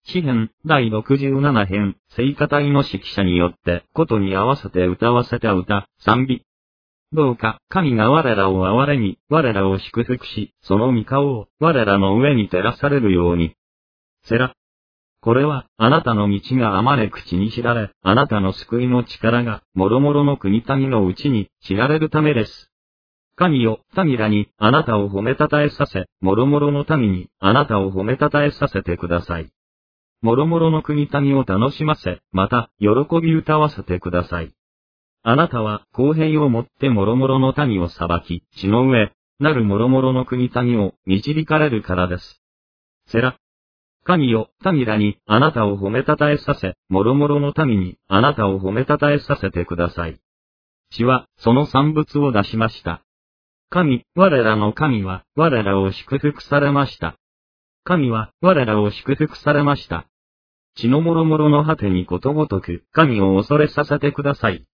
詩編第67編、聖歌隊の指揮者によって、ことに合わせて歌わせた歌、賛美。どうか、神が我らを憐れみ、我らを祝福し、その御顔を我らの上に照らされるように。セラ。これは、あなたの道があまねく地に知られ、あなたの救いの力が、もろもろの国民のうちに知られるためです。神よ、民らに、あなたを褒めたたえさせ、もろもろの民に、あなたを褒めたたえさせてください。もろもろの国民を楽しませ、また、喜び歌わせてください。あなたは、公平をもってもろもろの民を裁き、地の上、なるもろもろの国民を導かれるからです。セラ。神よ、民らに、あなたを褒めたたえさせ、もろもろの民に、あなたを褒めたたえさせてください。地は、その産物を出しました。神、我らの神は、我らを祝福されました。神は、我らを祝福されました。地のもろもろの果てにことごとく、神を恐れさせてください。